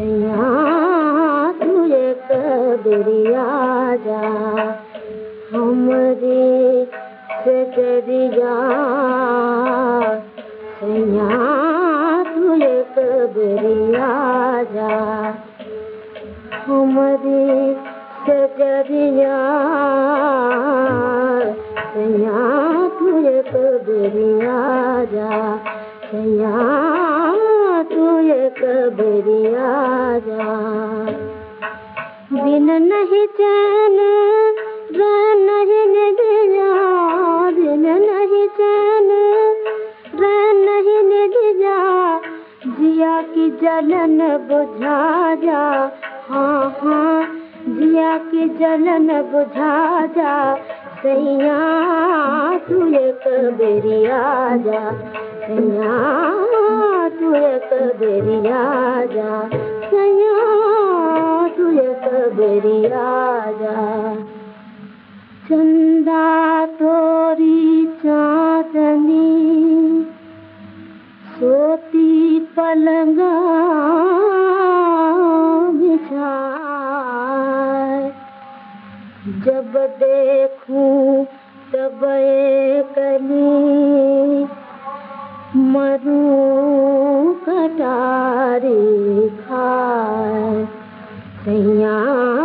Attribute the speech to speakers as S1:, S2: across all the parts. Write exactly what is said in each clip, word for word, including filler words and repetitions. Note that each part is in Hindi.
S1: सैया तू एक बेरी आजा हमरे सजरिया सैया तू एक बेरी आजा हमरे सजरिया सैया तू एक बेरी आजा सैया तू एक बेरी आजा बिन नहीं चैन रह नहीं निदिया बिन नहीं चैन रह नहीं निदिया जिया की जलन बुझा जा हाँ हाँ जिया की जलन बुझा जा सैया तू एक बेरी आजा सैया तू एक बेरी आजा सैया तू एक बेरी आजा चंदा तोरी चांदनी सोती पलंगा बिछाए जब देखूं तब कली मरू कटारी खाए सैया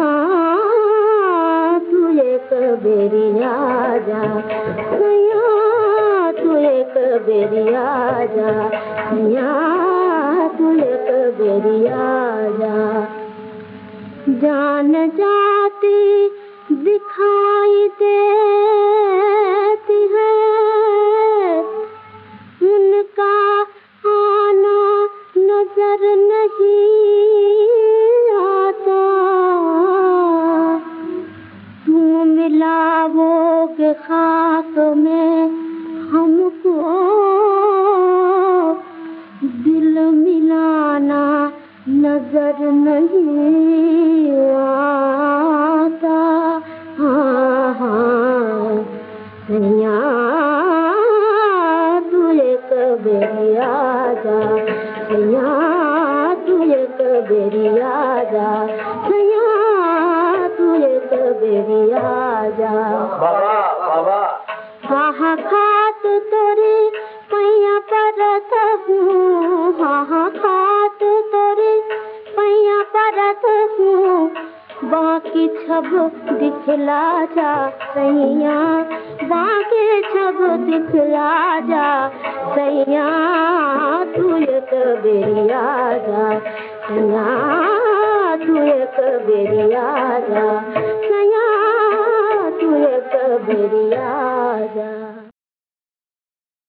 S1: तू एक बेरी आजा सैया तू एक बेरी आजा सैया तू एक बेरी आजा जान जाती दिखाई देती है उनका आना नजर नहीं आता तू मिलावोगे खाक में हमको दिल मिलाना नजर नहीं आता हाँ हाँ सैया तू एक बेरी आजा सैया तू एक बेरी आजा सैया तू एक बेरी आजा
S2: बाबा बाबा
S1: हाँ खात तोरी पैया परत हूँ हाँ खात तोरी पैया परत हूँ बाकी छब दिखला जा सैया बाकी छब दिखला जा सैया तू एक बेरी आजा सैया तू एक बेरी आजा